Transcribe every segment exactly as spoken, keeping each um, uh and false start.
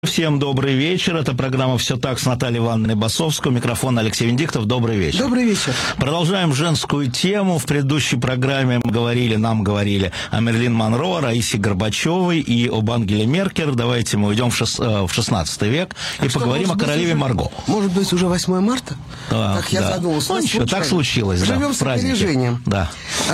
Всем добрый вечер. Это программа «Все так» с Натальей Ивановной Басовской. Микрофон Алексей Венедиктов. Добрый вечер. Добрый вечер. Продолжаем женскую тему. В предыдущей программе мы говорили, нам говорили о Мерлин Монро, о Раисе Горбачевой и об Ангеле Меркель. Давайте мы уйдем в шестнадцатый век и а поговорим что, о королеве уже, Марго. Может быть, уже восьмое марта? Да, как я да. задумался. Ну, ничего, так случилось. Живем да, с опережением. Да.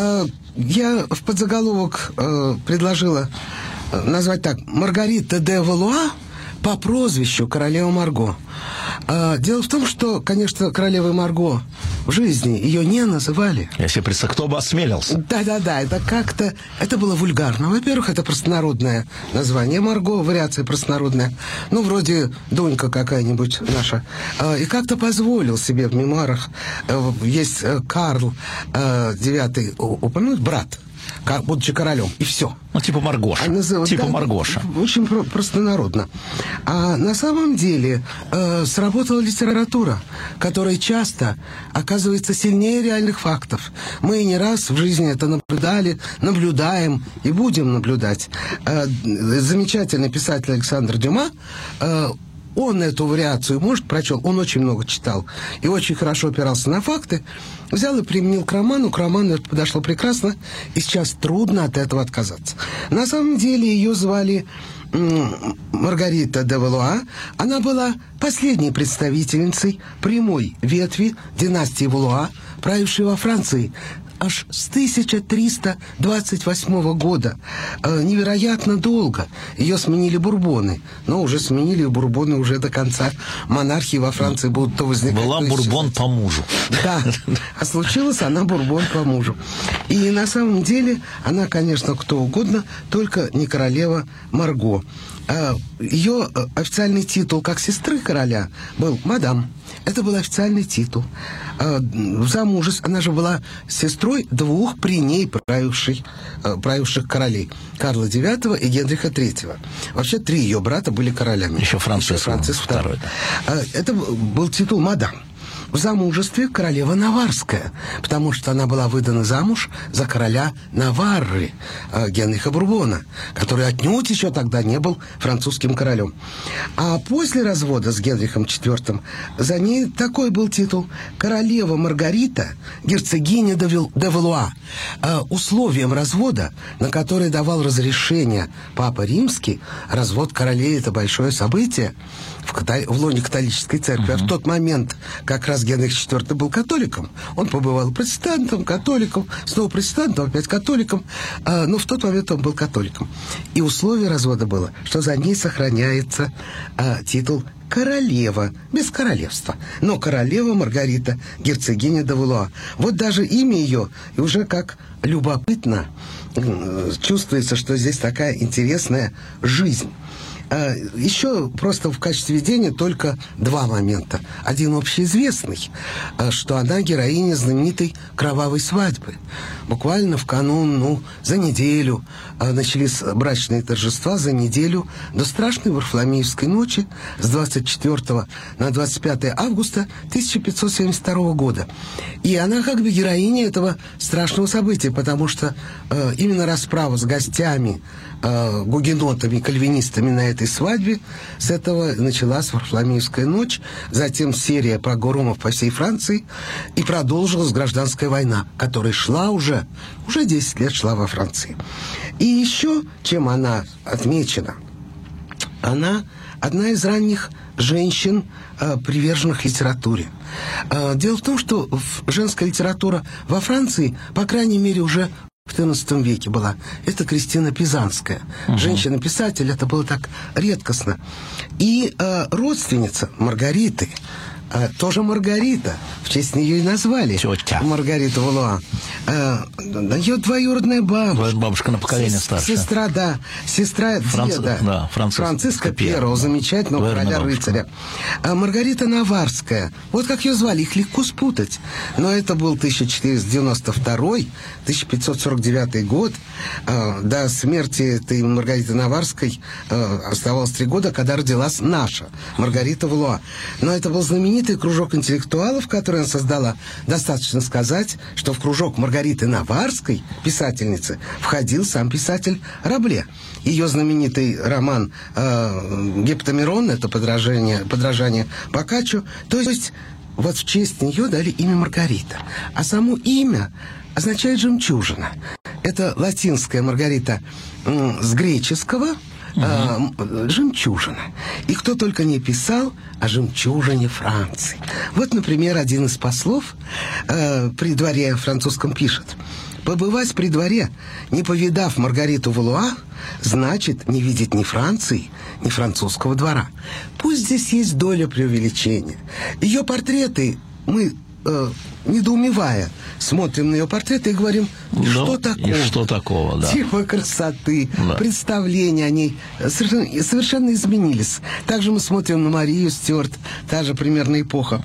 Я в подзаголовок предложила назвать так: Маргарита де Валуа по прозвищу королева Марго. Дело в том, что, конечно, королевой Марго в жизни ее не называли. Я себе представляю, кто бы осмелился. Да-да-да, это как-то... Это было вульгарно. Во-первых, это простонародное название Марго, вариация простонародная. Ну, вроде Дунька какая-нибудь наша. И как-то позволил себе в мемуарах, есть Карл девятый упомянуть, брат, будучи королем, и все. Ну, типа Маргоша. А назов... Типа да, Маргоша. Очень про- простонародно. А на самом деле э, сработала литература, которая часто оказывается сильнее реальных фактов. Мы не раз в жизни это наблюдали, наблюдаем и будем наблюдать. Э, замечательный писатель Александр Дюма, э, он эту вариацию, может, прочел, он очень много читал и очень хорошо опирался на факты, взял и применил к роману, к роману это подошло прекрасно, и сейчас трудно от этого отказаться. На самом деле ее звали м- Маргарита де Валуа, она была последней представительницей прямой ветви династии Валуа, правившей во Франции аж с тысяча триста двадцать восьмого года. Э, невероятно долго. Ее сменили бурбоны. Но уже сменили бурбоны уже до конца монархии во Франции будут то возникать... Была то бурбон по мужу. Да. А случилась она бурбон по мужу. И на самом деле она, конечно, кто угодно, только не королева Марго. Ее официальный титул как сестры короля был мадам. Это был официальный титул. В замужестве она же была сестрой двух при ней правивших, правивших королей. Карла девятого и Генриха третьего. Вообще три ее брата были королями. Еще Франциск, Франциск второй. Это был титул мадам. В замужестве королева Наварская, потому что она была выдана замуж за короля Наварры, э, Генриха Бурбона, который отнюдь еще тогда не был французским королем. А после развода с Генрихом четвёртым за ней такой был титул: королева Маргарита, герцогиня де, Вил, де Валуа. Э, условием развода, на который давал разрешение Папа Римский, развод королей — это большое событие в, катали... в лоне католической церкви. Uh-huh. А в тот момент как раз Генрих четвёртый был католиком. Он побывал протестантом, католиком, снова протестантом, опять католиком. А, но в тот момент он был католиком. И условие развода было, что за ней сохраняется а, титул королева, без королевства. Но королева Маргарита, герцогиня де Валуа. Вот даже имя ее уже как любопытно чувствуется, что здесь такая интересная жизнь. Еще просто в качестве введения только два момента. Один общеизвестный, что она героиня знаменитой кровавой свадьбы. Буквально в канун, ну, за неделю начались брачные торжества, за неделю до страшной Варфоломеевской ночи с двадцать четвёртого на двадцать пятое августа тысяча пятьсот семьдесят второго года. И она как бы героиня этого страшного события, потому что э, именно расправа с гостями, э, гугенотами, кальвинистами на этой свадьбе, с этого началась Варфоломеевская ночь, затем серия погромов по всей Франции, и продолжилась гражданская война, которая шла уже, уже десять лет шла во Франции. И еще, чем она отмечена, она одна из ранних женщин, э, приверженных литературе. Э, дело в том, что женская литература во Франции, по крайней мере, уже в четырнадцатом веке была. Это Кристина Пизанская. Угу. Женщина-писатель, это было так редкостно. И э, родственница Маргариты, э, тоже Маргарита, в честь нее и назвали. Тетя. Маргарита Валуа. Э, ее двоюродная бабушка. Бабушка на поколение старше. Сестра, да. Сестра Франц... деда. Да, Франциска, Франциска Первого, да. Замечательного короля-рыцаря. А Маргарита Наварская. Вот как ее звали. Их легко спутать. Но это был тысяча четыреста девяносто второй — тысяча пятьсот сорок девятый год. Э, до смерти этой Маргариты Наварской э, оставалось три года, когда родилась наша Маргарита Валуа. Но это был знаменитый знаменитый кружок интеллектуалов, который она создала, достаточно сказать, что в кружок Маргариты Наварской, писательницы, входил сам писатель Рабле. Ее знаменитый роман э, «Гептамирон» — это подражание, подражание Боккаччо. То есть вот в честь нее дали имя Маргарита. А само имя означает «жемчужина». Это латинская Маргарита э, с греческого э, «жемчужина». И кто только не писал о жемчужине Франции. Вот, например, один из послов э, при дворе французском пишет: «Побывать при дворе, не повидав Маргариту Валуа, значит не видеть ни Франции, ни французского двора. Пусть здесь есть доля преувеличения. Ее портреты мы, э, недоумевая, смотрим на ее портреты и говорим, что Но, такого? И что такого, да. Типа красоты, да. представления о ней совершенно, совершенно изменились. Также мы смотрим на Марию Стюарт, та же примерно эпоха.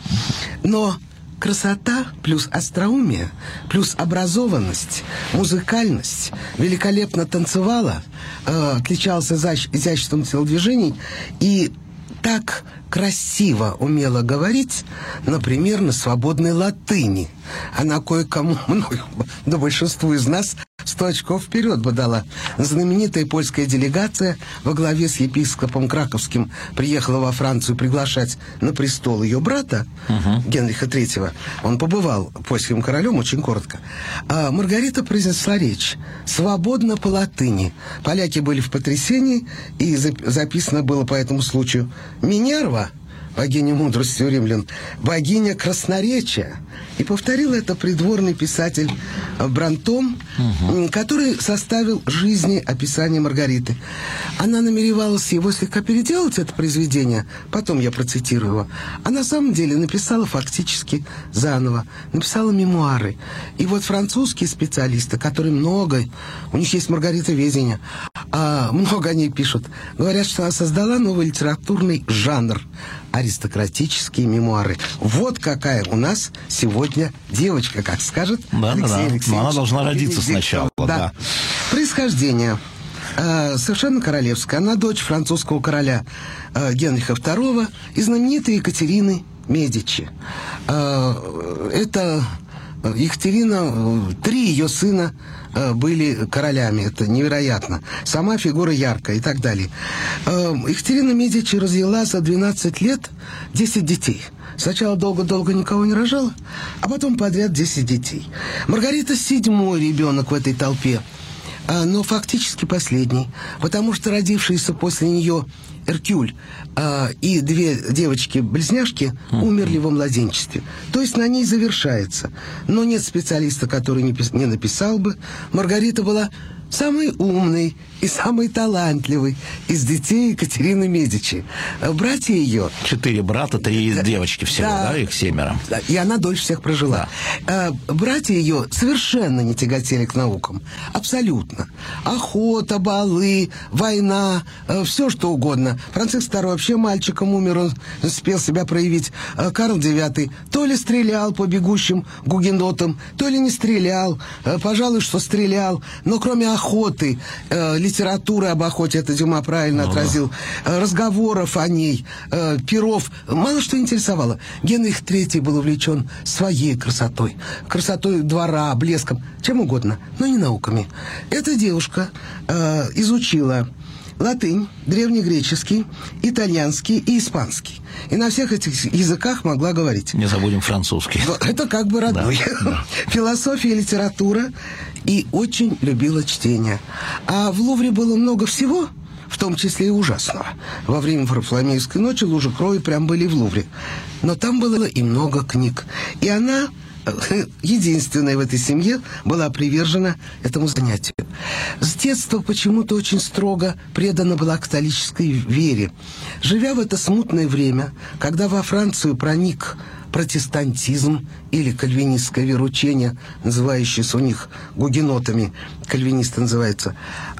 Но красота плюс остроумие, плюс образованность, музыкальность, великолепно танцевала, э, отличался изящ- изяществом телодвижений и так красиво умела говорить, например, на свободной латыни. Она кое-кому, мною, да большинству из нас, сто очков вперед бы дала. Знаменитая польская делегация во главе с епископом Краковским приехала во Францию приглашать на престол ее брата, uh-huh. Генриха Третьего. Он побывал польским королем очень коротко. А Маргарита произнесла речь свободно по латыни. Поляки были в потрясении, и записано было по этому случаю: «Минерва, богиня мудрости у римлян, богиня красноречия». И повторил это придворный писатель Брантом, угу. который составил жизни описание Маргариты. Она намеревалась его слегка переделать, это произведение, потом я процитирую его, а на самом деле написала фактически заново, написала мемуары. И вот французские специалисты, которые много, у них есть Маргаритоведение, а много они пишут, говорят, что она создала новый литературный жанр — аристократические мемуары. Вот какая у нас сегодня девочка, как скажет да, Алексей да, Алексеевич. Но она должна родиться сначала. Да. Да. Происхождение э, совершенно королевское. Она дочь французского короля э, Генриха Второго и знаменитой Екатерины Медичи. Э, это Екатерина, три ее сына были королями. Это невероятно. Сама фигура яркая и так далее. Екатерина Медичи родила за двенадцать лет десять детей. Сначала долго-долго никого не рожала, а потом подряд десять детей. Маргарита седьмой ребенок в этой толпе, но фактически последний, потому что родившиеся после нее Эркюль а, и две девочки-близняшки умерли во младенчестве. То есть на ней завершается. Но нет специалиста, который не, пис- не написал бы. Маргарита была самый умный и самый талантливый из детей Екатерины Медичи. Братья ее... Четыре брата, три да, девочки всего, да, да, их семеро. Да, и она дольше всех прожила. Да. Братья ее совершенно не тяготели к наукам. Абсолютно. Охота, балы, война, все что угодно. Франциск Второй вообще мальчиком умер, он успел себя проявить. Карл Девятый то ли стрелял по бегущим гугенотам, то ли не стрелял. Пожалуй, что стрелял. Но кроме охоты, литературы об охоте, это Дюма правильно отразил, разговоров о ней, перов, мало что интересовало. Генрих Третий был увлечен своей красотой, красотой двора, блеском, чем угодно, но не науками. Эта девушка э, изучила латынь, древнегреческий, итальянский и испанский. И на всех этих языках могла говорить. Не забудем французский. Это как бы родной. Да, да. Философия, литература. И очень любила чтение. А в Лувре было много всего, в том числе и ужасного. Во время Варфоломеевской ночи лужи крови прям были в Лувре. Но там было и много книг. И она, единственная в этой семье, была привержена этому занятию. С детства почему-то очень строго предана была католической вере. Живя в это смутное время, когда во Францию проник протестантизм или кальвинистское вероучение, называющееся у них гугенотами, кальвинисты называются,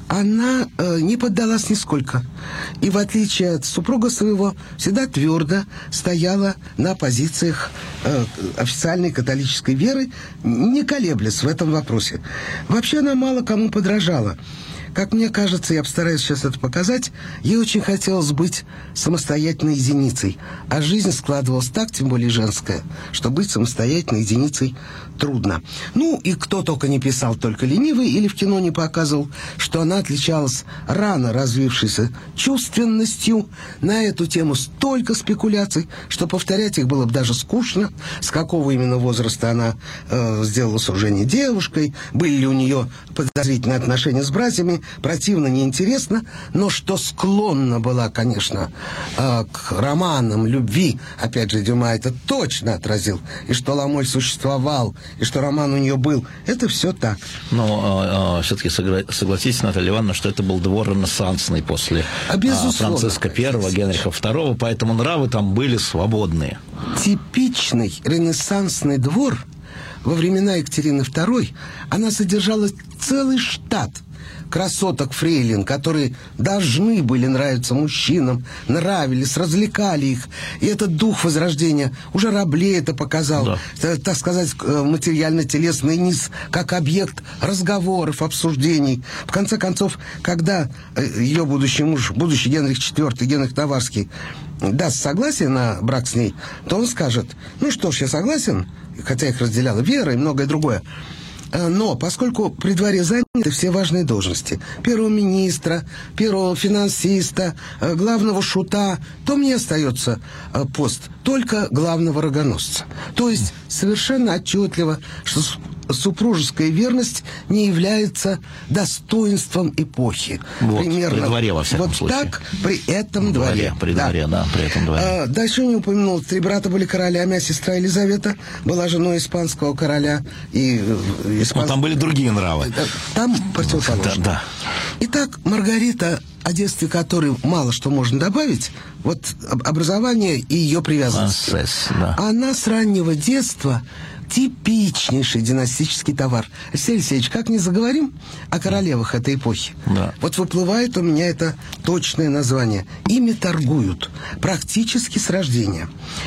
она э, не поддалась нисколько. И в отличие от супруга своего, всегда твердо стояла на позициях э, официальной католической веры, не колеблясь в этом вопросе. Вообще она мало кому подражала. Как мне кажется, я постараюсь сейчас это показать, ей очень хотелось быть самостоятельной единицей, а жизнь складывалась так, тем более женская, что быть самостоятельной единицей трудно. Ну, и кто только не писал, только ленивый, или в кино не показывал, что она отличалась рано развившейся чувственностью. На эту тему столько спекуляций, что повторять их было бы даже скучно. С какого именно возраста она э, сделалась уже не девушкой, были ли у нее подозрительные отношения с братьями, противно, неинтересно, но что склонна была, конечно, э, к романам любви, опять же, Дюма это точно отразил, и что Ламоль существовал, и что роман у нее был, это все так. Но э, э, все-таки согла- согласитесь, Наталья Ивановна, что это был двор ренессансный после а э, Франциска Первого, Генриха Второго, поэтому нравы там были свободные. Типичный ренессансный двор во времена Екатерины Второй, она содержала целый штат красоток фрейлин, которые должны были нравиться мужчинам, нравились, развлекали их. И этот дух возрождения уже Рабле это показал, да. так, так сказать, материально-телесный низ, как объект разговоров, обсуждений. В конце концов, когда ее будущий муж, будущий Генрих Четвёртый, Генрих Наварский, даст согласие на брак с ней, то он скажет: ну что ж, я согласен, хотя их разделяла вера и многое другое. Но поскольку при дворе заняты все важные должности, первого министра, первого финансиста, главного шута, то мне остается пост только главного рогоносца. То есть совершенно отчетливо, что супружеская верность не является достоинством эпохи. Вот, примерно при дворе, во всяком вот случае. Так при этом дворе. дворе. При да. дворе, да, при этом дворе. А, дальше не упомянул, три брата были королями, а сестра Елизавета была женой испанского короля. И, испанс... Но там были другие нравы. Там противоположно. Да, да. Итак, Маргарита, о детстве которой мало что можно добавить, вот образование и ее привязанность. Францесс, да. Она с раннего детства типичнейший династический товар. Алексей Алексеевич, как не заговорим о королевах этой эпохи, да. вот выплывает у меня это точное название. Ими торгуют практически с рождения.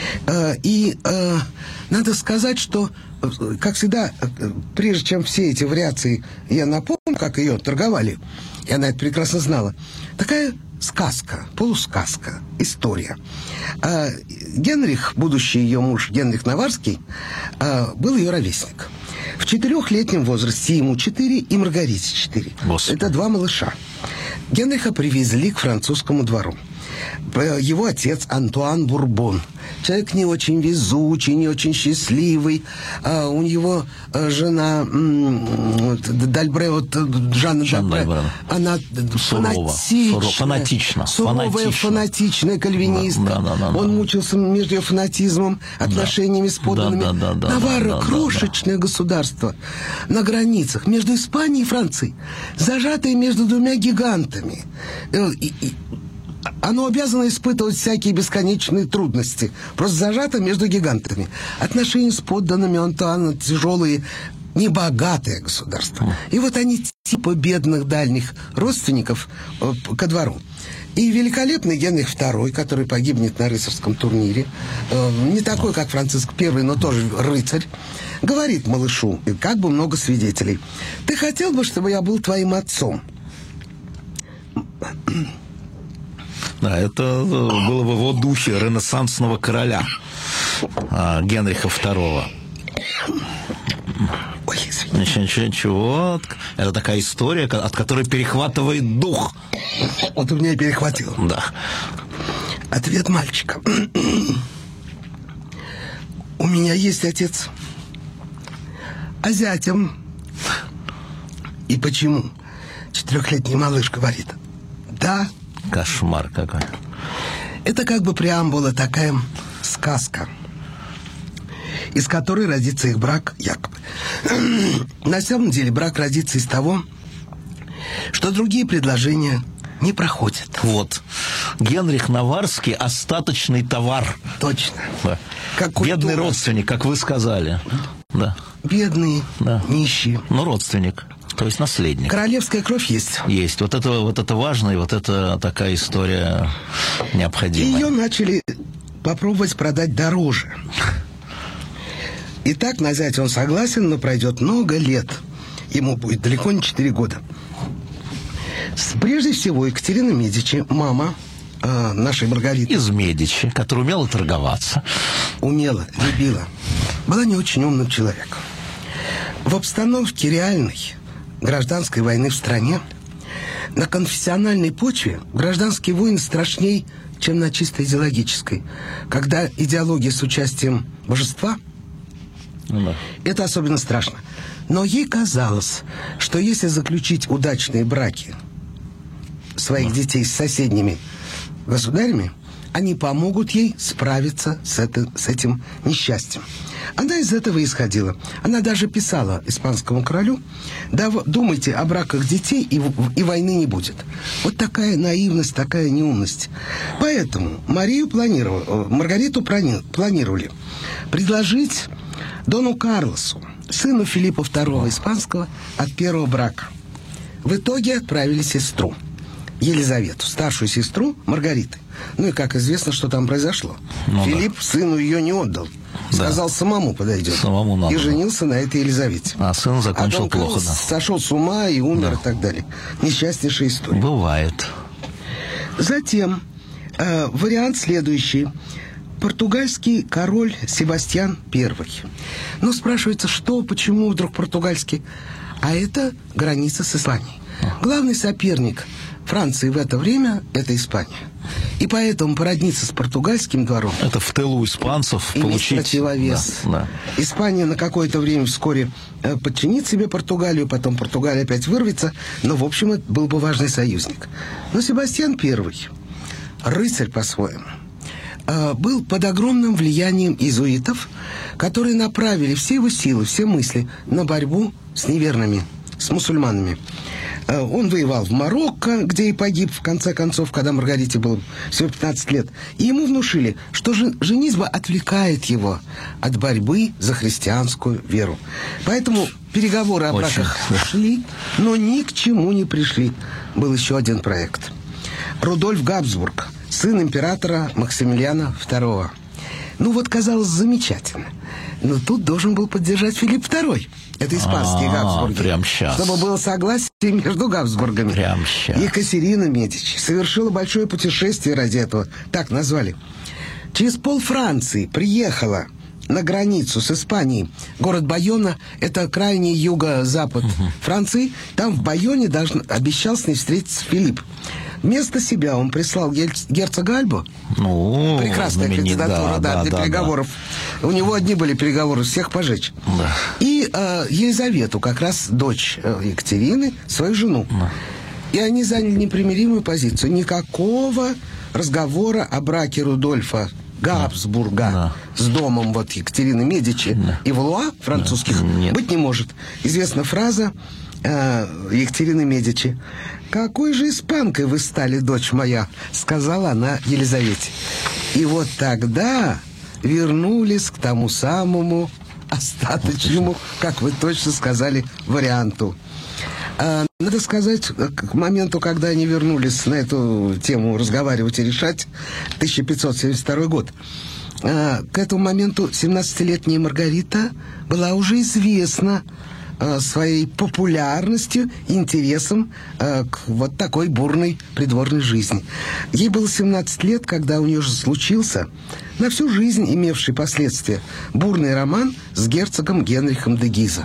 И надо сказать, что, как всегда, прежде чем все эти вариации я напомню, как ее торговали, и она это прекрасно знала, такая сказка, полусказка, история. А Генрих, будущий ее муж Генрих Наварский, а, был ее ровесник. В четырехлетнем возрасте ему четыре и Маргарите четыре. Господи. Это два малыша. Генриха привезли к французскому двору. Его отец Антуан Бурбон. Человек не очень везучий, не очень счастливый. А у него жена Дальбре, вот Жанна Дальбре, она фанатичная, фанатично, суровая, фанатично. фанатичная кальвинистка. Да, да, да, Он да. мучился между ее фанатизмом, отношениями да. с подданными. Да, да, да, Наварра да, да, крошечное да, да. государство на границах между Испанией и Францией, зажатое между двумя гигантами. И, и, Оно обязано испытывать всякие бесконечные трудности. Просто зажато между гигантами. Отношения с подданными Антуана тяжелые, небогатое государство. И вот они типа бедных дальних родственников э, ко двору. И великолепный Генрих Второй, который погибнет на рыцарском турнире, э, не такой, как Франциск Первый, но тоже рыцарь, говорит малышу, и как бы много свидетелей: «Ты хотел бы, чтобы я был твоим отцом?» Да, это было бы в его духе ренессансного короля Генриха Второго. Ой, ничего, ничего, ничего. Это такая история, от которой перехватывает дух. Вот у меня и перехватило. Да. Ответ мальчика. У меня есть отец. А зятем? И почему? Четырехлетний малыш говорит: да. Кошмар какой. Это как бы преамбула, такая сказка, из которой родится их брак якобы. На самом деле брак родится из того, что другие предложения не проходят. Вот. Генрих Наварский – остаточный товар. Точно. Да. Как бедный родственник, как вы сказали. Да. Бедные, да. Нищие. Но родственник. То есть наследник. Королевская кровь есть. Есть. Вот это, вот это важно, и вот это такая история необходимая. Ее начали попробовать продать дороже. Итак, на зятя он согласен, но пройдет много лет. Ему будет далеко не четыре года. Прежде всего, Екатерина Медичи, мама э, нашей Маргариты. Из Медичи, которая умела торговаться. Умела, любила. Была не очень умным человеком. В обстановке реальной гражданской войны в стране, на конфессиональной почве гражданские войны страшней, чем на чисто идеологической. Когда идеология с участием божества, да. Это особенно страшно. Но ей казалось, что если заключить удачные браки своих да. детей с соседними государями, они помогут ей справиться с, это, с этим несчастьем. Она из этого исходила. Она даже писала испанскому королю: да, думайте о браках детей, и, и войны не будет. Вот такая наивность, такая неумность. Поэтому Марию планировали, Маргариту планировали предложить Дону Карлосу, сыну Филиппа второго Испанского, от первого брака. В итоге отправили сестру Елизавету, старшую сестру Маргариты. Ну и как известно, что там произошло. Ну, Филипп да. сыну ее не отдал. Сказал, да. самому подойдет. Самому надо. И женился на этой Елизавете. А сын закончил а плохо, да. сошел с ума и умер, да. и так далее. Несчастнейшая история. Бывает. Затем э, вариант следующий. Португальский король Себастьян Первый. Ну, спрашивается, что, почему вдруг португальский? А это граница с Испанией. Главный соперник Франции в это время – это Испания. И поэтому породниться с португальским двором... Это в тылу испанцев получить... противовес. Да, да. Испания на какое-то время вскоре подчинит себе Португалию, потом Португалия опять вырвется, но, в общем, это был бы важный союзник. Но Себастьян Первый, рыцарь по-своему, был под огромным влиянием иезуитов, которые направили все его силы, все мысли на борьбу с неверными, с мусульманами. Он воевал в Марокко, где и погиб, в конце концов, когда Маргарите было всего пятнадцать лет. И ему внушили, что женитьба отвлекает его от борьбы за христианскую веру. Поэтому переговоры о браках шли, но ни к чему не пришли. Был еще один проект. Рудольф Габсбург, сын императора Максимилиана Второго. Ну вот, казалось, замечательно. Но тут должен был поддержать Филипп Второй. Это испанские Габсбурги. Прям сейчас. Чтобы было согласие между Габсбургами. Прям сейчас. Екатерина Медичи совершила большое путешествие ради этого. Так назвали. Через пол Франции приехала на границу с Испанией. Город Байона – это крайний юго-запад угу. Франции. Там в Байоне должен, обещал с ней встретиться Филипп. Вместо себя он прислал герцога Альбу. Ну, прекрасная кандидатура, да, да, для да, переговоров. Да. У него одни были переговоры, всех пожечь. Да. И э, Елизавету, как раз дочь э, Екатерины, свою жену. Да. И они заняли непримиримую позицию. Никакого разговора о браке Рудольфа Габсбурга да. с домом вот Екатерины Медичи да. и Валуа французских да. быть не может. Известна фраза э, Екатерины Медичи: «Какой же испанкой вы стали, дочь моя?» — сказала она Елизавете. И вот тогда вернулись к тому самому остаточному, как вы точно сказали, варианту. А, надо сказать, к моменту, когда они вернулись на эту тему разговаривать и решать, тысяча пятьсот семьдесят второй год, а, к этому моменту семнадцатилетняя Маргарита была уже известна а, своей популярностью, интересом а, к вот такой бурной придворной жизни. Ей было семнадцать лет, когда у нее же случился на всю жизнь имевший последствия бурный роман с герцогом Генрихом де Гиза.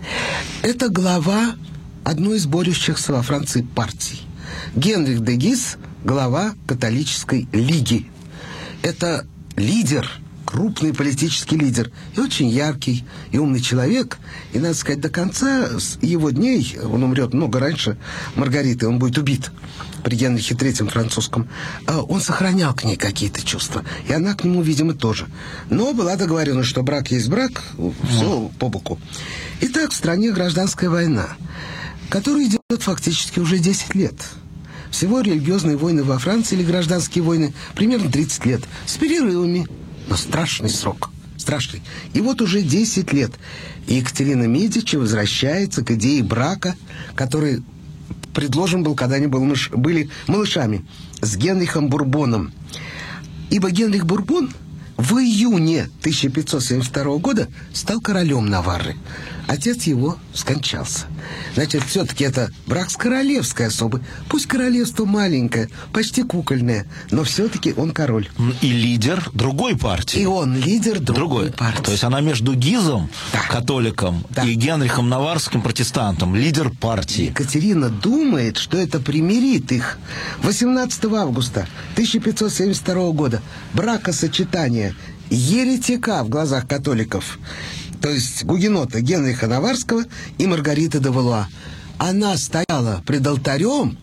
Это глава одной из борющихся во Франции партий. Генрих де Гиз – глава католической лиги. Это лидер, крупный политический лидер, и очень яркий, и умный человек. И, надо сказать, до конца его дней, он умрет много раньше Маргариты, он будет убит при Генрихе Третьем французском, он сохранял к ней какие-то чувства. И она к нему, видимо, тоже. Но была договоренность, что брак есть брак, все по боку. Итак, в стране гражданская война, которая идет фактически уже десять лет. Всего религиозные войны во Франции или гражданские войны примерно тридцать лет. С перерывами. Но страшный срок. Страшный. И вот уже десять лет. И Екатерина Медичи возвращается к идее брака, который предложен был, когда они были малышами, с Генрихом Бурбоном. Ибо Генрих Бурбон в июне тысяча пятьсот семьдесят второго года стал королем Наварры. отец его скончался. Значит, все-таки это брак с королевской особой. Пусть королевство маленькое, почти кукольное, но все-таки он король. И лидер другой партии. И он лидер другой, другой. партии. То есть она между Гизом, да. католиком, да. и Генрихом Наварским, протестантом, лидер партии. Екатерина думает, что это примирит их. восемнадцатого августа тысяча пятьсот семьдесят второго года бракосочетание еретика в глазах католиков, то есть гугенота Генриха Наварского и Маргариты де Валуа. Она стояла пред алтарем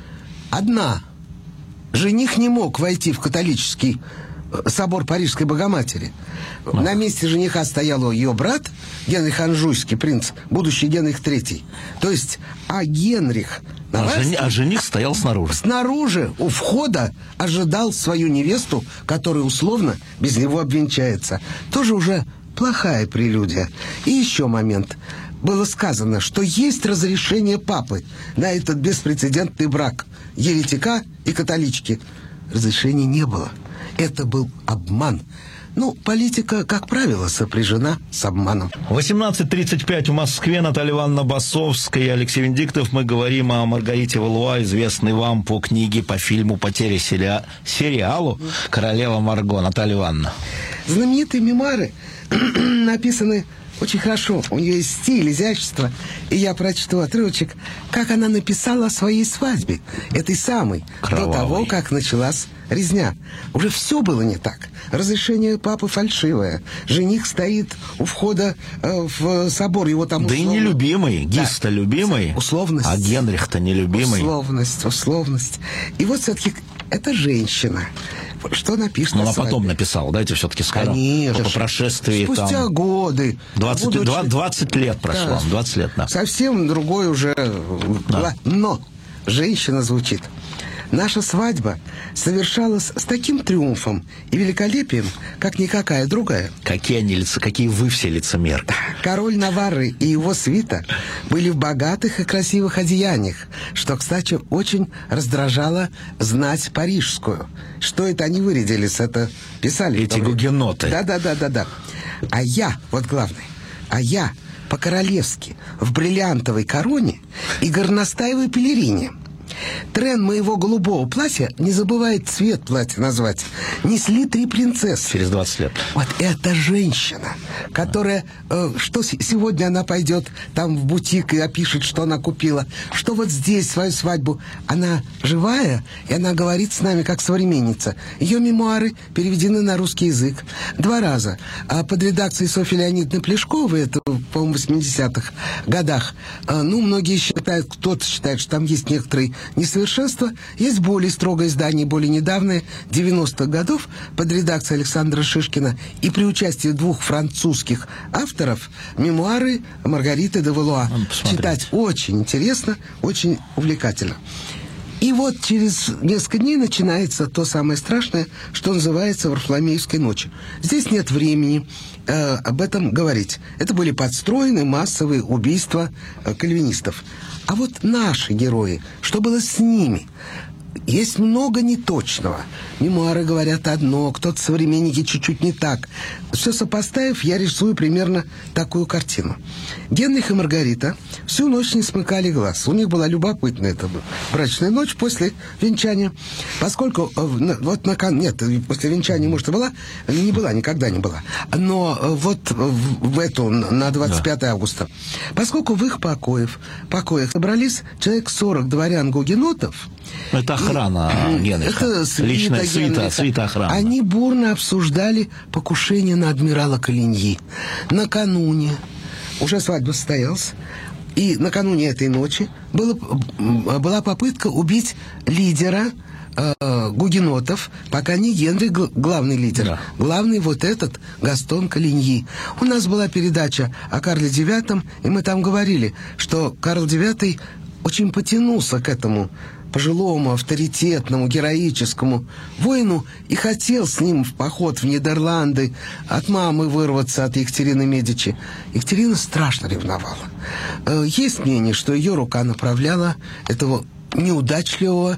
одна. Жених не мог войти в католический собор Парижской Богоматери. А. На месте жениха стоял ее брат, Генрих Анжуйский, принц, будущий Генрих третий. То есть, а Генрих Наварский... А, жени... а жених стоял снаружи. Снаружи, у входа, ожидал свою невесту, которая условно без него обвенчается. Тоже уже плохая прелюдия. И еще момент. Было сказано, что есть разрешение папы на этот беспрецедентный брак еретика и католички. Разрешения не было. Это был обман. Ну, политика, как правило, сопряжена с обманом. восемнадцать тридцать пять в Москве. Наталья Ивановна Басовская и Алексей Венедиктов. Мы говорим о Маргарите Валуа, известной вам по книге, по фильму, по телесериалу «Королева Марго». Наталья Ивановна. Знаменитые мемуары написаны очень хорошо. У нее есть стиль, изящество. И я прочту отрывочек, как она написала о своей свадьбе. Этой самой. Кровавый. До того, как началась резня. Уже все было не так. Разрешение папы фальшивое. Жених стоит у входа э, в собор. Его там условно... Да и нелюбимый. Гиз-то да. любимый. Условность. А Генрих-то нелюбимый. Условность, условность. И вот все-таки это женщина. Что написано? Ну, а потом написал, дайте все-таки скажем. Конечно. По прошествии спустя там... годы. двадцать, будучи... двадцать лет прошло. Да. двадцать лет, да. Совсем другой уже. Да. Но женщина звучит. Наша свадьба совершалась с таким триумфом и великолепием, как никакая другая. Какие они лица, какие вы все лицемеры. Король Наварры и его свита были в богатых и красивых одеяниях, что, кстати, очень раздражало знать парижскую. Что это они вырядились, это писали. Эти гугеноты. Да-да-да-да-да. А я, вот главное, а я по-королевски в бриллиантовой короне и горностаевой пелерине. Трен моего голубого платья, не забывает цвет платья назвать, несли три принцессы. Через двадцать лет. Вот эта женщина, которая, э, что с- сегодня она пойдет там в бутик и опишет, что она купила, что вот здесь свою свадьбу. Она живая, и она говорит с нами как современница. Ее мемуары переведены на русский язык два раза. А под редакцией Софьи Леонидовны Плешковой, это, по-моему, в восьмидесятых годах, э, ну, многие считают, кто-то считает, что там есть некоторые несовершенства. Есть более строгое издание, более недавнее, девяностых годов, под редакцией Александра Шишкина и при участии двух французских авторов мемуары Маргариты де Валуа. Читать очень интересно, очень увлекательно. И вот через несколько дней начинается то самое страшное, что называется Варфоломеевской ночью. Здесь нет времени э, об этом говорить. Это были подстроены массовые убийства э, кальвинистов. А вот наши герои, что было с ними? Есть много неточного. Мемуары говорят одно, кто-то современники чуть-чуть не так. Все сопоставив, я рисую примерно такую картину. Генрих и Маргарита всю ночь не смыкали глаз. У них была любопытная эта брачная ночь после венчания. Поскольку, вот на нет, после венчания, может, и была, не была, никогда не была. Но вот в эту, на двадцать пятое августа, поскольку в их покоях, покоях собрались человек сорок дворян-гугенотов. Это охрана Генриха. Это свита, личная свита, свита охрана. Они бурно обсуждали покушение на адмирала Калиньи. Накануне, уже свадьба состоялась, и накануне этой ночи было, была попытка убить лидера э, гугенотов, пока не Генрих главный лидер. Да. Главный вот этот Гастон Калиньи. У нас была передача о Карле девятом, и мы там говорили, что Карл девятый очень потянулся к этому пожилому, авторитетному, героическому воину и хотел с ним в поход в Нидерланды, от мамы вырваться, от Екатерины Медичи. Екатерина страшно ревновала. Есть мнение, что ее рука направляла этого неудачливого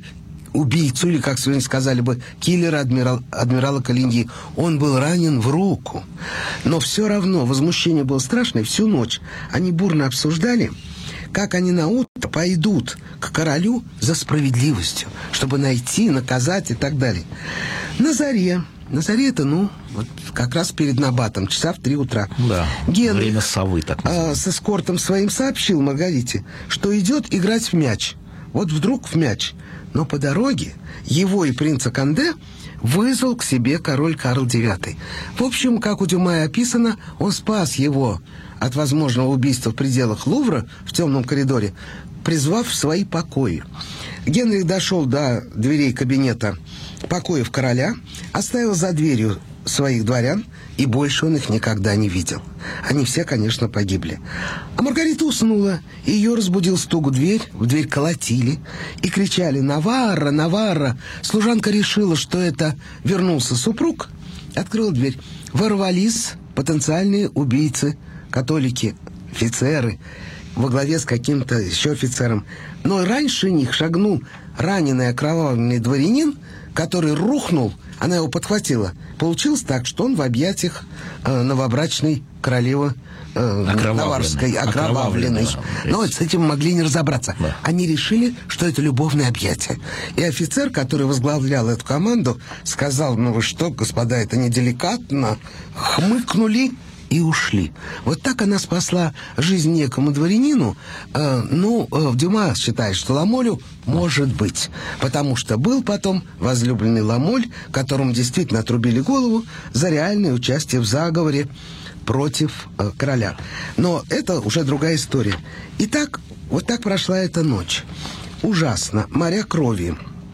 убийцу, или, как сегодня сказали бы, киллера адмирал, адмирала Калиньи. Он был ранен в руку. Но все равно возмущение было страшное. Всю ночь они бурно обсуждали, как они наутро пойдут к королю за справедливостью, чтобы найти, наказать и так далее. На заре, на заре это, ну, вот как раз перед набатом, часа в три утра. Да, Генрих, время совы, так называемое. а, с эскортом своим сообщил Маргарите, что идет играть в мяч. Вот вдруг в мяч. Но по дороге его и принца Канде вызвал к себе король Карл девятый. В общем, как у Дюма и описано, он спас его от возможного убийства в пределах Лувра в темном коридоре, призвав в свои покои. Генрих дошел до дверей кабинета покоев короля, оставил за дверью своих дворян, и больше он их никогда не видел. Они все, конечно, погибли. А Маргарита уснула, и ее разбудил стук в дверь, в дверь колотили и кричали «Наварра! Наварра!». Служанка решила, что это вернулся супруг, открыла дверь. Ворвались потенциальные убийцы, католики, офицеры, во главе с каким-то еще офицером. Но раньше них шагнул раненый окровавленный дворянин, который рухнул, она его подхватила. Получилось так, что он в объятиях э, новобрачной королевы э, Наварской, окровавленной. Но с этим могли не разобраться. Да. Они решили, что это любовное объятие. И офицер, который возглавлял эту команду, сказал: ну вы что, господа, это неделикатно. Хмыкнули и ушли. Вот так она спасла жизнь некому дворянину. Э, ну, э, Дюма считает, что Ламолю может быть, потому что был потом возлюбленный Ламоль, которому действительно отрубили голову за реальное участие в заговоре против э, короля. Но это уже другая история. Итак, вот так прошла эта ночь. Ужасно. Моря крови.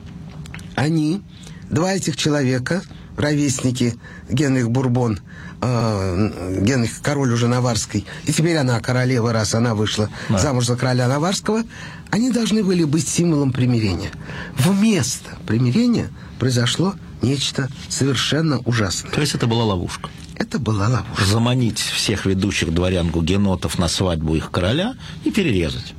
Они, два этих человека, ровесники Генрих Бурбон, э, Генрих, король уже Наварской, и теперь она королева, раз она вышла да. замуж за короля Наварского, они должны были быть символом примирения. Вместо примирения произошло нечто совершенно ужасное. То есть это была ловушка? Это была ловушка. Заманить всех ведущих дворян-гугенотов на свадьбу их короля и перерезать.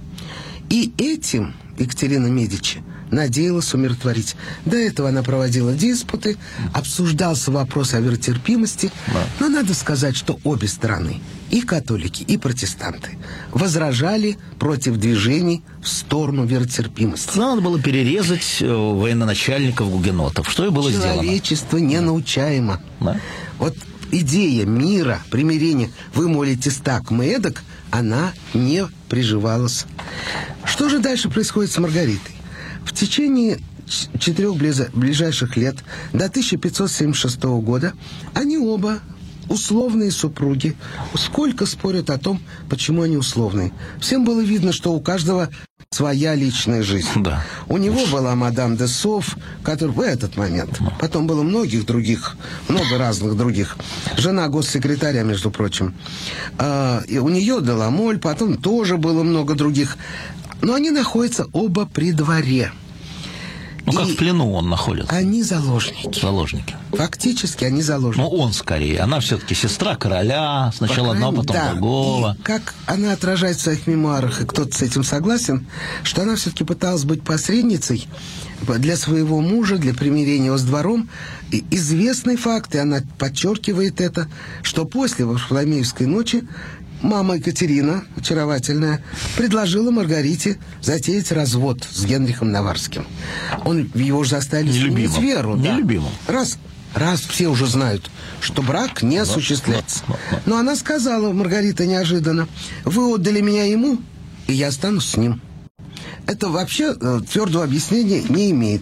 И этим Екатерина Медичи надеялась умиротворить. До этого она проводила диспуты, обсуждался вопрос о веротерпимости. Да. Но надо сказать, что обе стороны, и католики, и протестанты, возражали против движений в сторону веротерпимости. Надо было перерезать военачальников гугенотов. Что и было сделано. Человечество ненаучаемо. Да. Вот идея мира, примирения, вы молитесь так, мы эдак, она не приживалась. Что же дальше происходит с Маргаритой? В течение четырех ближайших лет, до тысяча пятьсот семьдесят шестого года, они оба условные супруги. Сколько спорят о том, почему они условные. Всем было видно, что у каждого своя личная жизнь. Да. У него была мадам де Соф, которая в этот момент, потом было многих других, много разных других. Жена госсекретаря, между прочим. А, и у нее де Ламоль, потом тоже было много других. Но они находятся оба при дворе. Ну, как и в плену он находится. Они заложники. Заложники. Фактически они заложники. Но он скорее. Она все-таки сестра короля. Сначала одного, потом да. другого. И как она отражает в своих мемуарах, и кто-то с этим согласен, что она все-таки пыталась быть посредницей для своего мужа, для примирения его с двором. И известный факт, и она подчеркивает это, что после Варфоломеевской ночи мама Екатерина, очаровательная, предложила Маргарите затеять развод с Генрихом Наварским. Он, его же заставили сменить веру. Да. Нелюбимым. Раз, раз все уже знают, что брак не осуществляется. Но она сказала, Маргарита, неожиданно: вы отдали меня ему, и я останусь с ним. Это вообще э, твердого объяснения не имеет.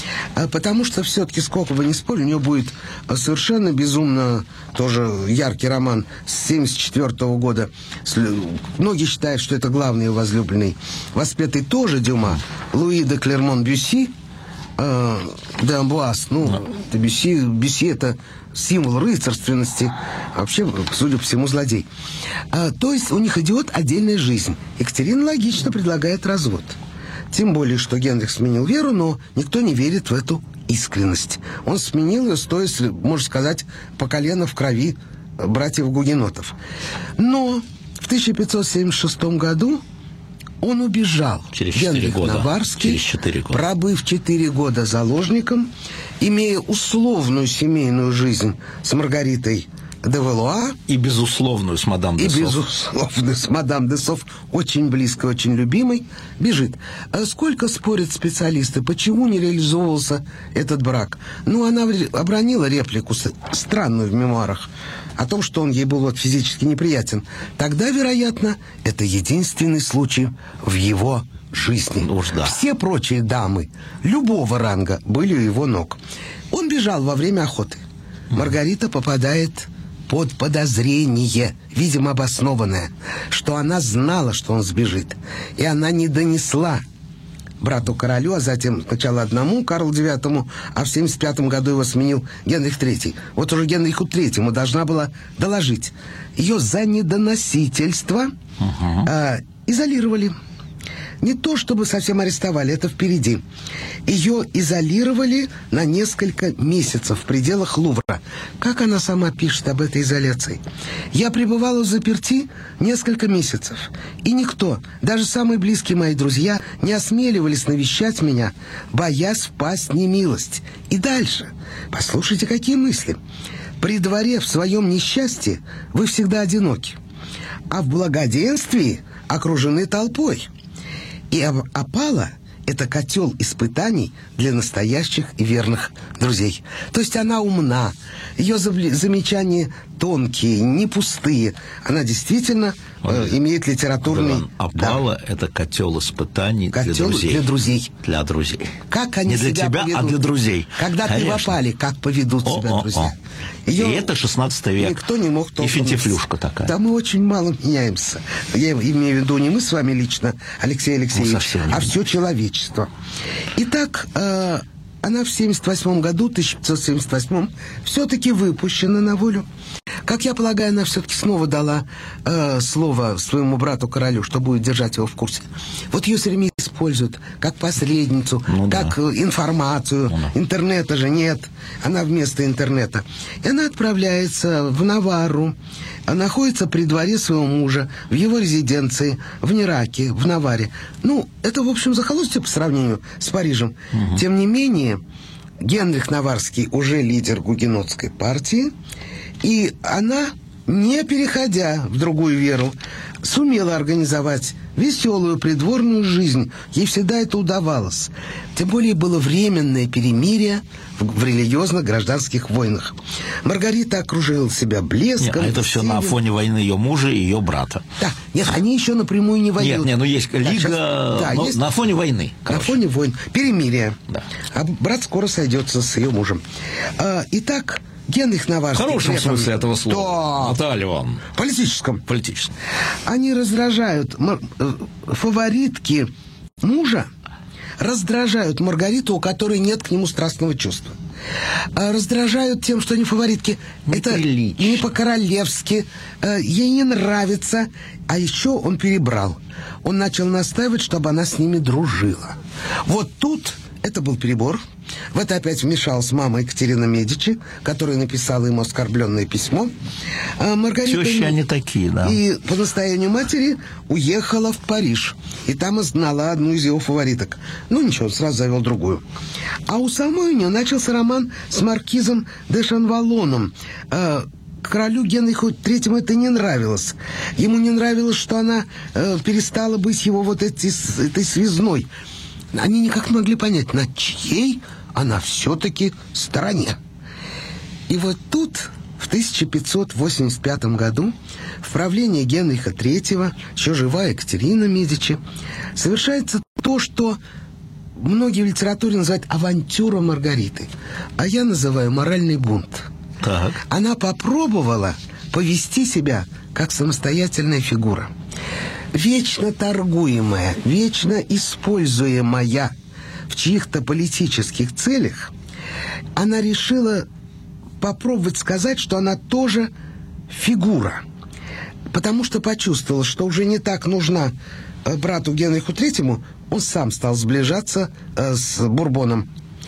А потому что все-таки, сколько бы ни спорили, у нее будет совершенно безумно тоже яркий роман с семьдесят четвёртого года. Многие считают, что это главный возлюбленный. Воспетый тоже Дюма. Луи де Клермон-Бюсси, э, де Амбуаз. Ну, это Бюсси, Бюсси это символ рыцарственности. Вообще, судя по всему, злодей. А, то есть у них идет отдельная жизнь. Екатерина логично предлагает развод. Тем более, что Генрих сменил веру, но никто не верит в эту искренность. Он сменил ее, стоя, можно сказать, по колено в крови братьев-гугенотов. Но в тысяча пятьсот семьдесят шестом году Он убежал. Через четыре года. Наварский, Через четыре года. Пробыв четыре года заложником, имея условную семейную жизнь с Маргаритой де Валуа. И безусловную с мадам де Софф. И безусловную с мадам де Софф, очень близкой, очень любимой, бежит. А сколько спорят специалисты, почему не реализовывался этот брак? Ну, она обронила реплику странную в мемуарах о том, что он ей был вот физически неприятен. Тогда, вероятно, это единственный случай в его жизни. Уж да. Все прочие дамы любого ранга были у его ног. Он бежал во время охоты. Маргарита попадает под подозрение, видимо, обоснованное, что она знала, что он сбежит, и она не донесла брату-королю, а затем сначала одному, Карлу девятому, а в семьдесят пятом году его сменил Генрих третий. Вот уже Генриху третьему должна была доложить. Ее за недоносительство угу. э, изолировали. Не то чтобы совсем арестовали, это впереди. Ее изолировали на несколько месяцев в пределах Лувра. Как она сама пишет об этой изоляции? «Я пребывала в заперти несколько месяцев, и никто, даже самые близкие мои друзья, не осмеливались навещать меня, боясь впасть в немилость». И дальше. Послушайте, какие мысли. «При дворе в своем несчастье вы всегда одиноки, а в благоденствии окружены толпой. И опала – это котел испытаний для настоящих и верных друзей». То есть она умна, ее замечания тонкие, не пустые. Она действительно э, имеет литературный... Опала да. – это котел испытаний котел для друзей. для друзей. Для друзей. Как они не для себя тебя, поведут, а для друзей. Когда Конечно. ты в опале, как поведут о, себя о, друзья. О. Ее... И это шестнадцатый век. Никто не мог толком... И финтифлюшка такая. Да мы очень мало меняемся. Я имею в виду не мы с вами лично, Алексей Алексеевич, ну, а все человечество. Итак, э, она в семьдесят восьмом году, тысяча пятьсот семьдесят восьмом, все-таки выпущена на волю. Как я полагаю, она все-таки снова дала э, слово своему брату-королю, что будет держать его в курсе. Вот ее все время используют как посредницу, ну, как да. информацию. Ну, да. Интернета же нет. Она вместо интернета. И она отправляется в Наварру. Она находится при дворе своего мужа, в его резиденции, в Нераке, в Наваре. Ну, это, в общем, захолустье по сравнению с Парижем. Угу. Тем не менее, Генрих Наварский уже лидер гугенотской партии, и она, не переходя в другую веру, сумела организовать веселую придворную жизнь. Ей всегда это удавалось. Тем более было временное перемирие в, в религиозно-гражданских войнах. Маргарита окружила себя блеском. Нет, а это все на фоне войны ее мужа и ее брата. Да, нет, они еще напрямую не воюют. Нет, нет, ну есть лига, да, сейчас, да, но есть, на фоне войны. Короче. На фоне войн. Перемирие. Да. А брат скоро сойдется с ее мужем. А, итак, Генрих Наварский... В хорошем этом, смысле этого слова. Да. Наталья Ивановна. В политическом. Политическом. Они раздражают фаворитки мужа, раздражают Маргариту, у которой нет к нему страстного чувства. Раздражают тем, что они фаворитки. Это не по-королевски. Ей не нравится. А еще он перебрал. Он начал настаивать, чтобы она с ними дружила. Вот тут это был перебор. В это опять вмешалась мама Екатерина Медичи, которая написала ему оскорбленное письмо. А Маргарита... Тещи они такие, да. И по настоянию матери уехала в Париж. И там изгнала одну из его фавориток. Ну ничего, сразу завел другую. А у самой у нее начался роман с маркизом де Шанвалоном. Королю Генриху третьему это не нравилось. Ему не нравилось, что она э, перестала быть его вот эти, этой связной. Они никак не могли понять, на чьей она все-таки стороне. И вот тут, в тысяча пятьсот восемьдесят пятом году, в правлении Генриха третьего, еще живая Екатерина Медичи, совершается то, что многие в литературе называют авантюра Маргариты, а я называю моральный бунт. Так. Она попробовала повести себя как самостоятельная фигура. Вечно торгуемая, вечно используемая в чьих-то политических целях, она решила попробовать сказать, что она тоже фигура. Потому что почувствовала, что уже не так нужна брату Генриху третьему, он сам стал сближаться с Бурбоном.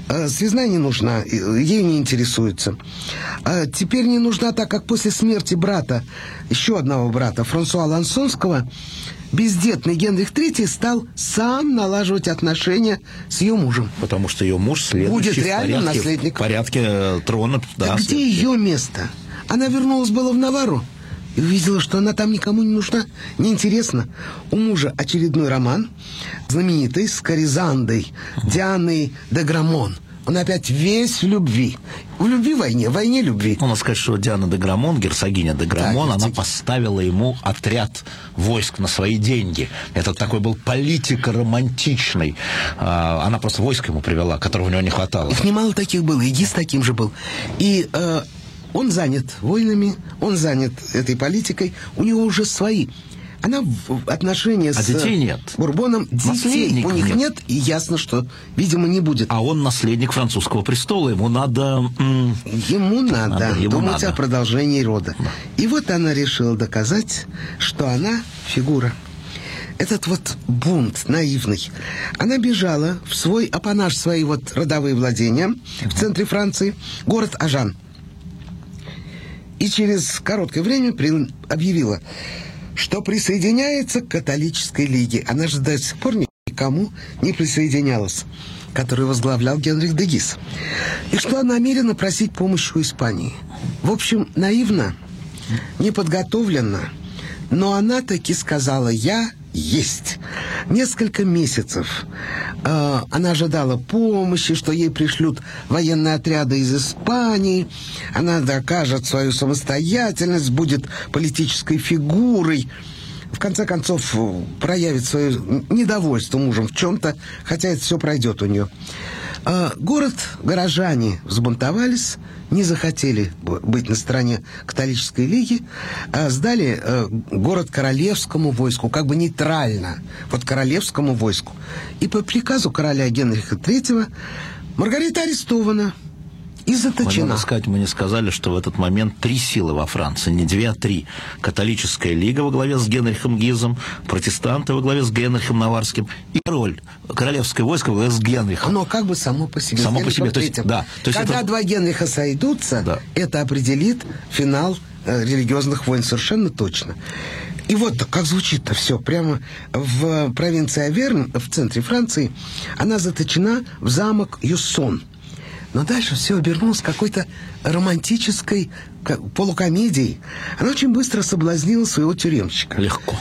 Связная не нужна, ею не интересуется. Теперь не нужна, так как после смерти брата, еще одного брата, Франсуа Лансонского, бездетный Генрих третий стал сам налаживать отношения с ее мужем. Потому что ее муж следующий будет реальным в порядке, наследником. В порядке трона. Да, где следующий. Ее место? Она вернулась было в Наварру и увидела, что она там никому не нужна, неинтересна. У мужа очередной роман, знаменитый, с Коризандой, Дианой де Грамон. Он опять весь в любви. В любви войне, в войне любви. Надо сказать, что Диана де Грамон, герцогиня де Грамон, да, она поставила ему отряд войск на свои деньги. Это такой был политико-романтичный. Она просто войско ему привела, которого у него не хватало. Их немало таких было, и Гиз таким же был. И э, он занят войнами, он занят этой политикой, у него уже свои. Она в отношении а с детей нет. Бурбоном, детей у них нет. нет, и ясно, что, видимо, не будет. А он наследник французского престола, ему надо... М- ему надо, надо ему думать надо. о продолжении рода. Да. И вот она решила доказать, что она фигура. Этот вот бунт наивный. Она бежала в свой апанаж, свои вот родовые владения в центре Франции, город Ажан. И через короткое время при... объявила, что присоединяется к католической лиге. Она же до сих пор никому не присоединялась, которую возглавлял Генрих де Гиз. И что она намерена просить помощи у Испании. В общем, наивно, неподготовленно, но она таки сказала «я есть». Несколько месяцев э, она ожидала помощи, что ей пришлют военные отряды из Испании, она докажет свою самостоятельность, будет политической фигурой, в конце концов проявит свое недовольство мужем в чем-то, хотя это все пройдет у нее. Э, город, горожане взбунтовались, не захотели быть на стороне католической лиги, а сдали э, город королевскому войску, как бы нейтрально, вот королевскому войску. И по приказу короля Генриха третьего Маргарита арестована и заточена. Надо сказать, мы не сказали, что в этот момент три силы во Франции, не две, а три. Католическая лига во главе с Генрихом Гизом, протестанты во главе с Генрихом Наварским и король, королевское войско во главе с Генрихом. Оно как бы само по себе. Само по себе. То есть, да, то есть когда это... два Генриха сойдутся, да. это определит финал э, религиозных войн совершенно точно. И вот как звучит-то все. Прямо в провинции Аверн, в центре Франции, она заточена в замок Юссон. Но дальше все обернулось какой-то романтической полукомедией. Она очень быстро соблазнила своего тюремщика. Легко.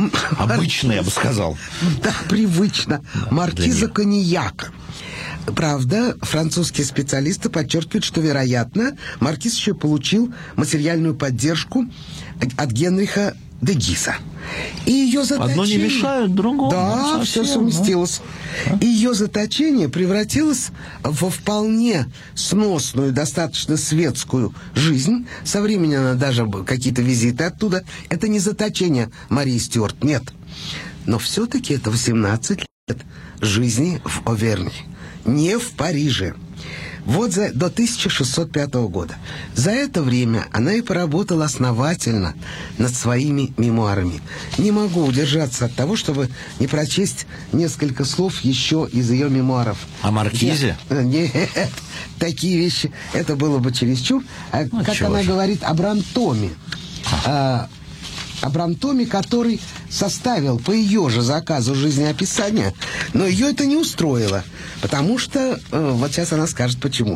Обычно, я бы сказал. Да, привычно. Да, маркиза Коньяка. Правда, французские специалисты подчеркивают, что, вероятно, маркиз еще получил материальную поддержку от Генриха де Гиза. И ее заточение... Одно не мешает другому. Да, совсем, все совместилось. Да. И ее заточение превратилось во вполне сносную, достаточно светскую жизнь. Со временем она даже какие-то визиты оттуда. Это не заточение Марии Стюарт, нет. Но все-таки это восемнадцать лет жизни в Оверне. Не в Париже. Вот за, до тысяча шестьсот пятого года. За это время она и поработала основательно над своими мемуарами. Не могу удержаться от того, чтобы не прочесть несколько слов еще из ее мемуаров. О маркизе? Я, нет, такие вещи, это было бы чересчур. А, ну, как она же. говорит о Брантоме. А, о Брантоме, который составил по ее же заказу жизнеописание, но ее это не устроило, потому что, э, вот сейчас она скажет, почему.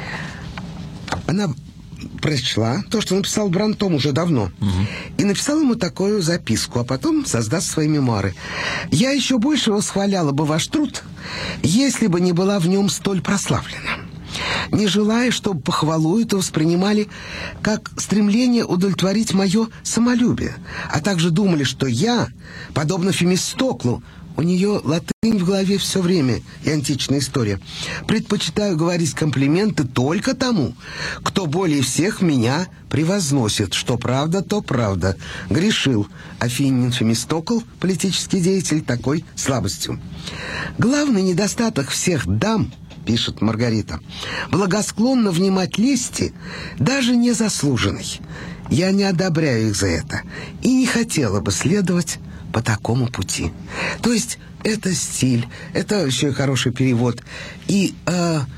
Она прочла то, что написал Брантом уже давно, угу. и написала ему такую записку, а потом создаст свои мемуары. «Я еще больше восхваляла бы ваш труд, если бы не была в нем столь прославлена. Не желая, чтобы похвалу это воспринимали как стремление удовлетворить мое самолюбие, а также думали, что я, подобно Фемистоклу, у нее латынь в голове все время и античная история, предпочитаю говорить комплименты только тому, кто более всех меня превозносит, что правда, то правда. Грешил Афинин Фемистокл, политический деятель, такой слабостью. Главный недостаток всех дам, пишет Маргарита, благосклонно внимать лести, даже незаслуженной. Я не одобряю их за это и не хотела бы следовать по такому пути. То есть это стиль, это еще и хороший перевод. И э,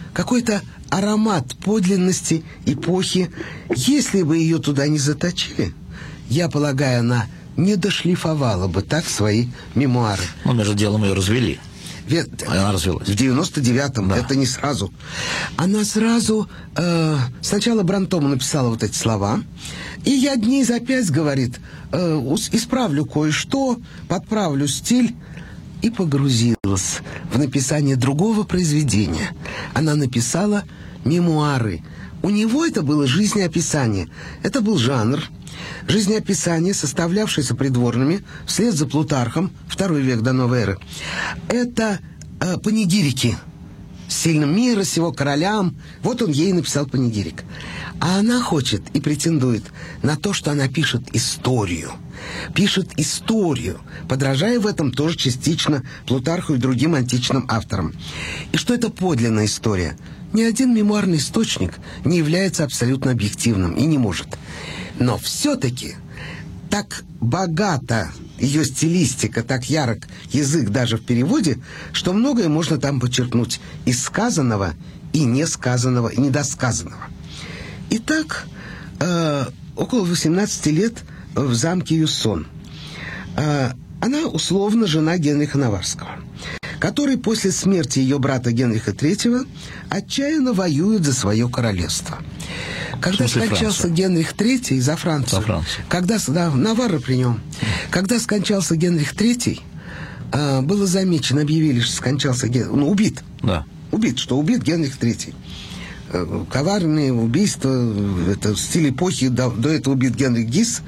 какой-то аромат подлинности эпохи. Если бы ее туда не заточили, я полагаю, она не дошлифовала бы так свои мемуары. Ну, между делом ее развели. Ведь она развелась. В девяносто девятом, да. Это не сразу. Она сразу э, сначала Брантому написала вот эти слова, и я дней за пять, говорит, э, исправлю кое-что, подправлю стиль, и погрузилась в написание другого произведения. Она написала мемуары. У него это было жизнеописание. Это был жанр. Жизнеописание, составлявшееся придворными вслед за Плутархом, второй век до новой эры. Это э, панигирики. Сильным мира сего королям. Вот он ей написал панигирик. А она хочет и претендует на то, что она пишет историю. Пишет историю, подражая в этом тоже частично Плутарху и другим античным авторам. И что это подлинная история. Ни один мемуарный источник не является абсолютно объективным и не может. Но все-таки так богата ее стилистика, так ярок язык даже в переводе, что многое можно там подчеркнуть из сказанного и несказанного, и недосказанного. Итак, э, около восемнадцати лет в замке Юссон. Э, она условно жена Генриха Наварского, который после смерти ее брата Генриха третьего отчаянно воюет за свое королевство. Когда скончался Францию? Генрих третий за Францию, за Францию. Когда, да, Наварра при нем. Когда скончался Генрих третий, э, было замечено, объявили, что скончался Генрих, ну, убит. Да. Убит, что убит Генрих третий. Э, коварные убийства, это в стиле эпохи, до, до этого убит Генрих Гис.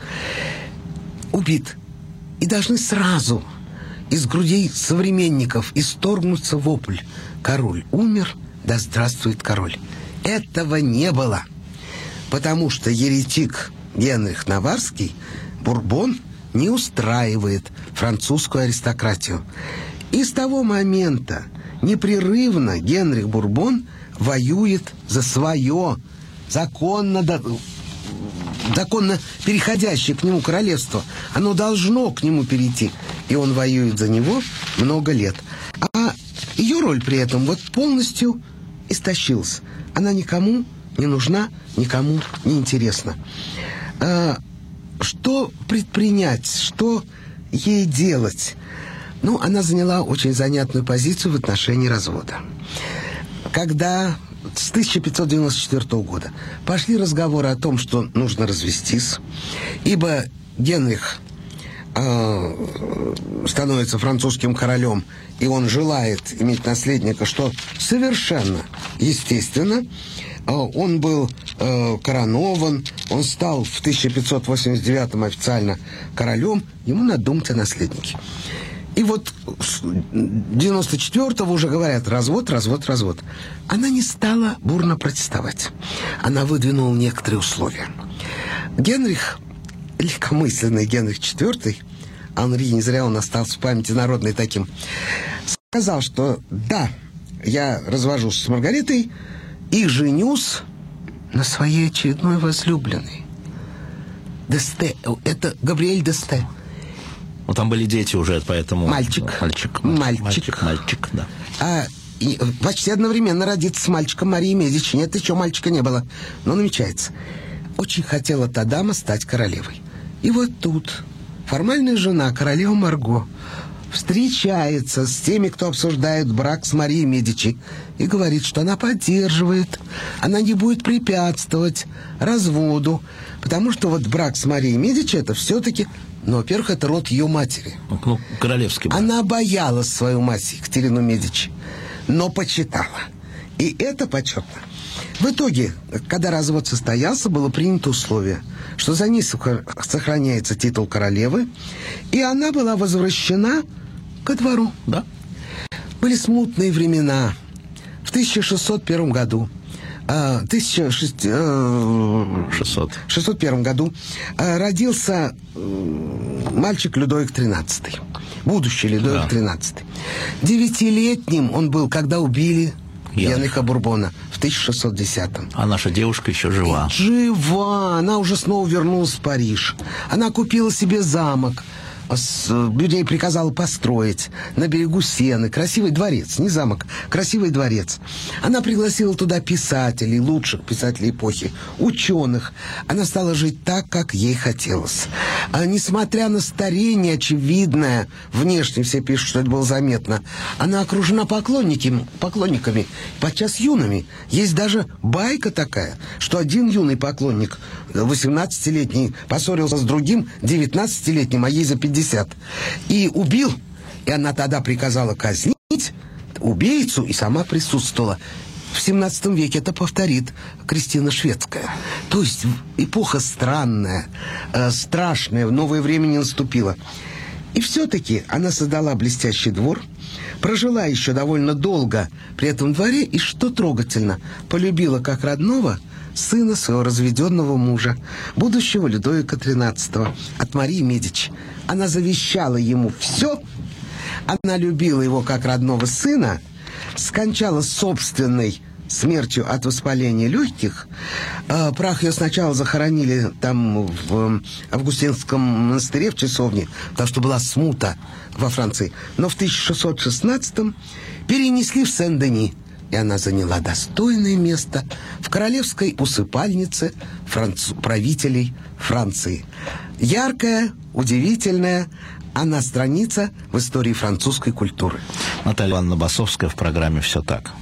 Убит. И должны сразу из грудей современников исторгнуться вопль: король умер, да здравствует король. Этого не было. Потому что еретик Генрих Наварский, Бурбон, не устраивает французскую аристократию. И с того момента непрерывно Генрих Бурбон воюет за свое законно, законно переходящее к нему королевство. Оно должно к нему перейти. И он воюет за него много лет. А ее роль при этом вот полностью истощилась. Она никому не нужна, никому не интересна. А, что предпринять? Что ей делать? Ну, она заняла очень занятную позицию в отношении развода. Когда с тысяча пятьсот девяносто четвёртого года пошли разговоры о том, что нужно развестись, ибо Генрих э, становится французским королем, и он желает иметь наследника, что совершенно естественно. Он был э, коронован, он стал в тысяча пятьсот восемьдесят девятом официально королем, ему надо думать о наследнике. И вот с девяносто четвёртого уже говорят: развод, развод, развод. Она не стала бурно протестовать. Она выдвинула некоторые условия. Генрих, легкомысленный Генрих четвёртый, Анри, не зря он остался в памяти народной таким, сказал, что да, я развожусь с Маргаритой и женюсь на своей очередной возлюбленной. Десте, это Габриэль Десте. Ну, там были дети уже, поэтому... Мальчик. Мальчик. Мальчик. Мальчик, мальчик, да. А, и почти одновременно родится с мальчиком Марии Медичи. Нет, еще мальчика не было. Но намечается. Очень хотела та дама стать королевой. И вот тут формальная жена, королева Марго, встречается с теми, кто обсуждает брак с Марией Медичи, и говорит, что она поддерживает, она не будет препятствовать разводу, потому что вот брак с Марией Медичи — это все-таки, ну, во-первых, это род ее матери. Ну, королевский брак. Она боялась свою мать, Екатерину Медичи, но почитала. И это почетно. В итоге, когда развод состоялся, было принято условие, что за ней сохраняется титул королевы, и она была возвращена ко двору. Да. Были смутные времена. В тысяча шестьсот первом году, в тысяча шестьсот первом году родился мальчик Людовик тринадцатый, будущий Людовик тринадцатый. Девятилетним он был, когда убили Генриха Бурбона в тысяча шестьсот десятом. А наша девушка еще жива. Жива! Она уже снова вернулась в Париж. Она купила себе замок. с, людей приказала построить на берегу Сены красивый дворец, не замок, красивый дворец. Она пригласила туда писателей, лучших писателей эпохи, ученых. Она стала жить так, как ей хотелось. А несмотря на старение очевидное, внешне все пишут, что это было заметно, она окружена поклонниками, поклонниками, подчас юными. Есть даже байка такая, что один юный поклонник, восемнадцатилетний, поссорился с другим девятнадцатилетним, а ей за пятьдесят, и убил. И она тогда приказала казнить убийцу и сама присутствовала. В семнадцатом веке это повторит Кристина Шведская. То есть эпоха странная, э, страшная, новое время не наступило. И все-таки она создала блестящий двор, прожила еще довольно долго при этом дворе и, что трогательно, полюбила как родного сына своего разведенного мужа, будущего Людовика тринадцатого, от Марии Медичи. Она завещала ему все, она любила его как родного сына, скончалась собственной смертью от воспаления легких. Прах ее сначала захоронили там в Августинском монастыре, в часовне, потому что была смута во Франции. Но в тысяча шестьсот шестнадцатом перенесли в Сен-Дени, и она заняла достойное место в королевской усыпальнице франц... правителей Франции. Яркая, удивительная, она страница в истории французской культуры. Наталья Ивановна Басовская в программе «Все так».